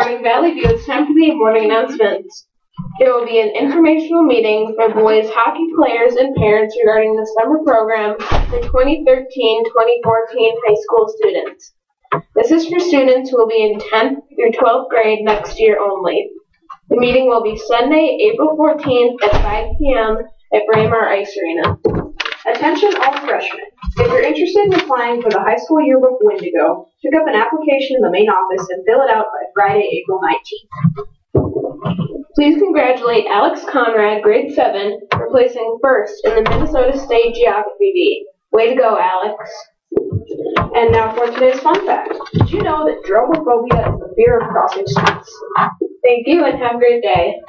morning, Valley View. It's time for the morning announcements. There will be an informational meeting for boys hockey players and parents regarding the summer program for 2013-2014 high school students. This is for students who will be in 10th through 12th grade next year only. The meeting will be Sunday, April 14th at 5 p.m. at Braemar Ice Arena. Attention all freshmen. If you're interested in applying for the high school yearbook Wendigo, pick up an application in the main office and fill it out by Friday, April 19th. Please congratulate Alex Conrad, grade 7, for placing first in the Minnesota State Geography Bee. Way to go, Alex. And now for today's fun fact. Did you know that dromophobia is the fear of crossing streets? Thank you and have a great day.